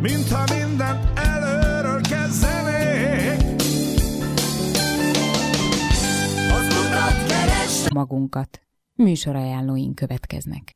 mintha minden előről kezdenék. Az utat keres magunkat. Műsorajánlóink következnek.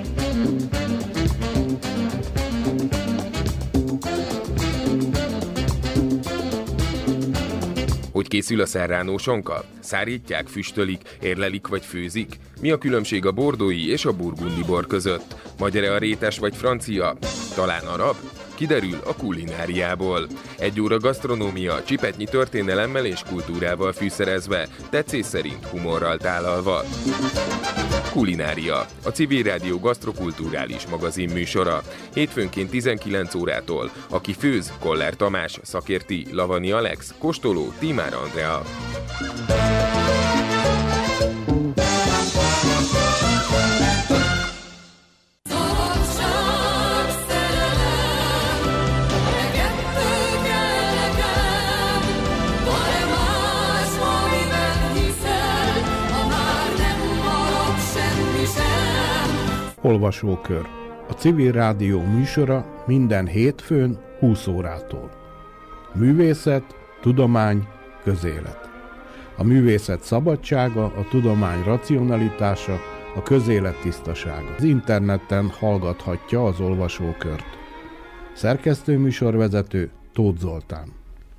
Hogy készül a serrano sonka? Szárítják, füstölik, érlelik vagy főzik? Mi a különbség a bordói és a burgundi bor között? Magyar-e a rétes vagy francia? Talán arab? Kiderül a kulináriából. 1 óra gasztronómia, csipetnyi történelemmel és kultúrával fűszerezve, tetszés szerint humorral tálalva. Kulinária, a Civil Rádió gasztrokulturális magazin műsora. Hétfőnként 19 órától. Aki főz, Koller Tamás, szakérti, Lavani Alex, kóstoló, Tímár Andrea. Olvasókör. A Civil Rádió műsora minden hétfőn 20 órától. Művészet, tudomány, közélet. A művészet szabadsága, a tudomány racionalitása, a közélet tisztasága. Az interneten hallgathatja az olvasókört. Szerkesztő műsorvezető Tóth Zoltán.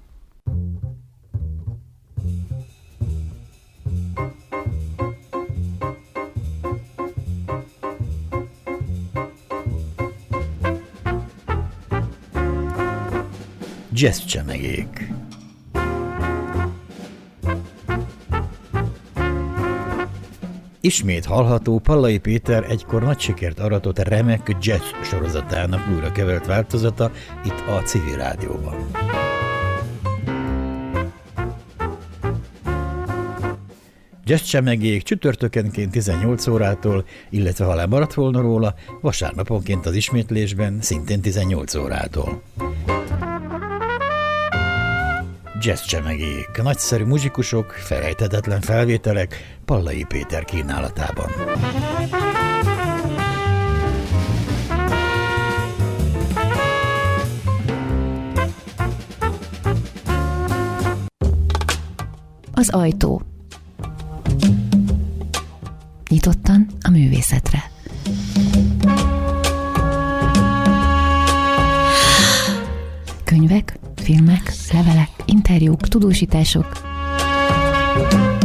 Jazzcsemegék. Ismét hallható Pallai Péter egykor nagy sikert aratott remek jazz sorozatának újra kevert változata itt a Civil Rádióban. Jazzcsemegék csütörtökenként 18 órától, illetve ha lemaradt volna róla, vasárnaponként az ismétlésben szintén 18 órától. Jazzcsemegék, nagyszerű muzsikusok, felejthetetlen felvételek Pallai Péter kínálatában. Az ajtó. Nyitottan a művészetre. Könyvek, filmek, levelek, interjúk, tudósítások.